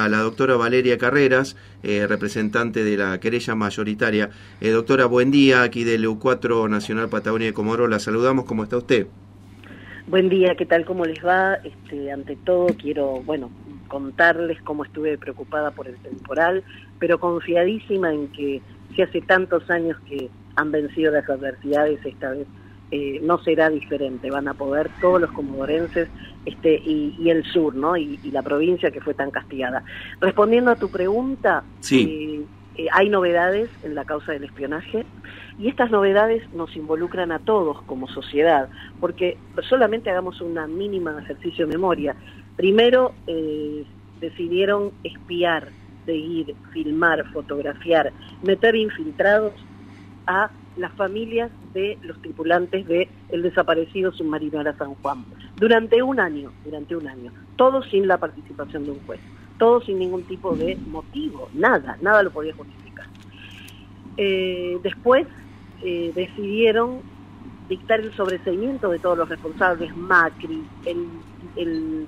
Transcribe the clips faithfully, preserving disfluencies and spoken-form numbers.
a la doctora Valeria Carreras, eh, representante de la querella mayoritaria. Eh, doctora, buen día, aquí del E U cuatro Nacional Patagonia de Comodoro. La saludamos, ¿cómo está usted? Buen día, ¿qué tal? ¿Cómo les va? Este, ante todo quiero, bueno, contarles cómo estuve preocupada por el temporal, pero confiadísima en que si hace tantos años que han vencido las adversidades, esta vez eh, no será diferente. Van a poder todos los comodorenses este, y, y el sur, ¿no? Y, y la provincia que fue tan castigada. Respondiendo a tu pregunta, sí. eh, eh, hay novedades en la causa del espionaje. Y estas novedades nos involucran a todos como sociedad, porque solamente hagamos una mínima ejercicio de memoria. Primero eh, decidieron espiar, seguir, filmar, fotografiar, meter infiltrados a las familias de los tripulantes de el desaparecido submarino Ara San Juan. Durante un año, durante un año, todo sin la participación de un juez, todo sin ningún tipo de motivo, nada, nada lo podía justificar. Eh, después eh, decidieron dictar el sobreseimiento de todos los responsables, Macri, el, el,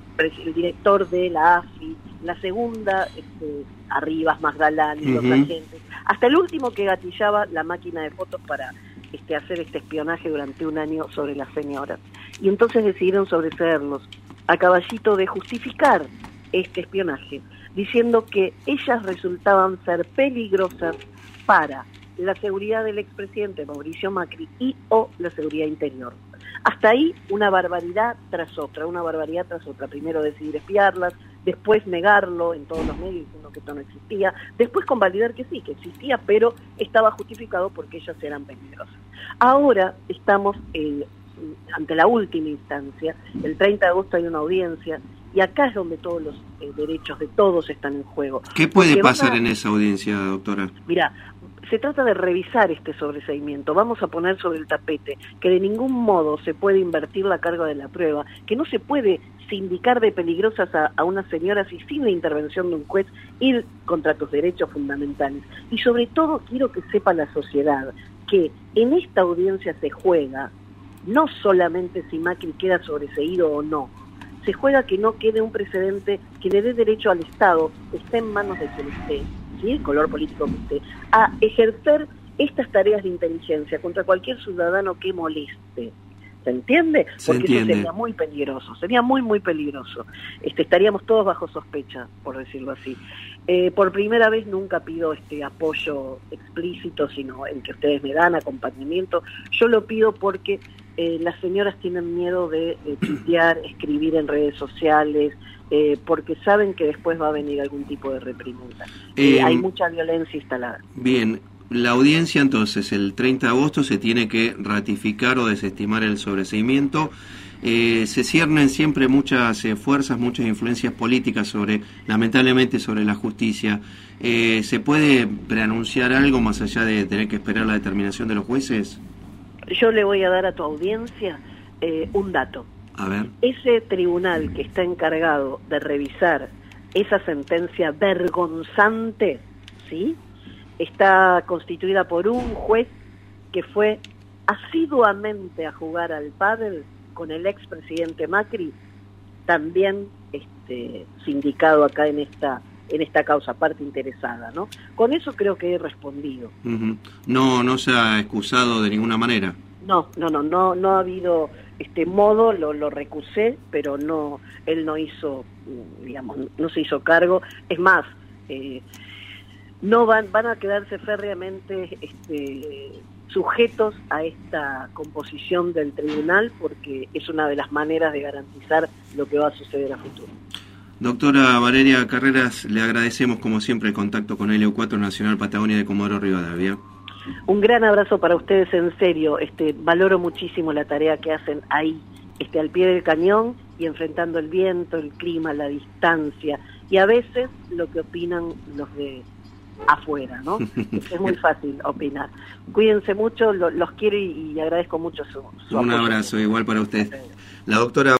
el director de la A F I, la segunda, este, Arribas, Magdalán y uh-huh. los agentes, hasta el último que gatillaba la máquina de fotos para este, hacer este espionaje durante un año sobre las señoras. Y entonces decidieron sobreseerlos a caballito de justificar este espionaje, diciendo que ellas resultaban ser peligrosas para la seguridad del expresidente Mauricio Macri y o la seguridad interior. Hasta ahí una barbaridad tras otra, una barbaridad tras otra. Primero decidir espiarlas, después negarlo en todos los medios diciendo que esto no existía, después convalidar que sí, que existía, pero estaba justificado porque ellas eran peligrosas. Ahora estamos eh, ante la última instancia, el treinta de agosto hay una audiencia, y acá es donde todos los eh, derechos de todos están en juego. ¿Qué puede Porque pasar a... en esa audiencia, doctora? Mira, se trata de revisar este sobreseimiento. Vamos a poner sobre el tapete que de ningún modo se puede invertir la carga de la prueba, que no se puede sindicar de peligrosas a, a unas señoras y sin la intervención de un juez ir contra tus derechos fundamentales. Y sobre todo quiero que sepa la sociedad que en esta audiencia se juega no solamente si Macri queda sobreseído o no, se juega que no quede un precedente que le dé derecho al Estado, esté en manos de quien esté, ¿sí? El color político que esté, a ejercer estas tareas de inteligencia contra cualquier ciudadano que moleste. ¿Se entiende? Se Porque entiende. Eso sería muy peligroso, sería muy, muy peligroso. Este, estaríamos todos bajo sospecha, por decirlo así. Eh, por primera vez nunca pido este apoyo explícito, sino el que ustedes me dan, acompañamiento. Yo lo pido porque eh, las señoras tienen miedo de, de tuitear, escribir en redes sociales, eh, porque saben que después va a venir algún tipo de reprimenda. Eh, eh, hay mucha violencia instalada. Bien. La audiencia, entonces, el treinta de agosto se tiene que ratificar o desestimar el sobreseimiento. Eh, se ciernen siempre muchas eh, fuerzas, muchas influencias políticas sobre, lamentablemente, sobre la justicia. Eh, ¿Se puede preanunciar algo más allá de tener que esperar la determinación de los jueces? Yo le voy a dar a tu audiencia eh, un dato. A ver. Ese tribunal que está encargado de revisar esa sentencia vergonzante, ¿sí?, está constituida por un juez que fue asiduamente a jugar al pádel con el expresidente Macri, también este, sindicado acá en esta en esta causa, parte interesada, ¿no? Con eso creo que he respondido. Uh-huh. No, no se ha excusado de ninguna manera. No, no, no, no, no ha habido este modo, lo, lo recusé, pero no, él no hizo, digamos, no se hizo cargo. Es más, eh, no van van a quedarse férreamente este, sujetos a esta composición del tribunal porque es una de las maneras de garantizar lo que va a suceder a futuro. Doctora Valeria Carreras, le agradecemos como siempre el contacto con el E U cuatro Nacional Patagonia de Comodoro Rivadavia. Un gran abrazo para ustedes, en serio, este valoro muchísimo la tarea que hacen ahí, este al pie del cañón y enfrentando el viento, el clima, la distancia y a veces lo que opinan los de afuera, ¿no? Es muy fácil opinar. Cuídense mucho, lo, los quiero y, y agradezco mucho su, su Un apoyo. abrazo igual para usted. La doctora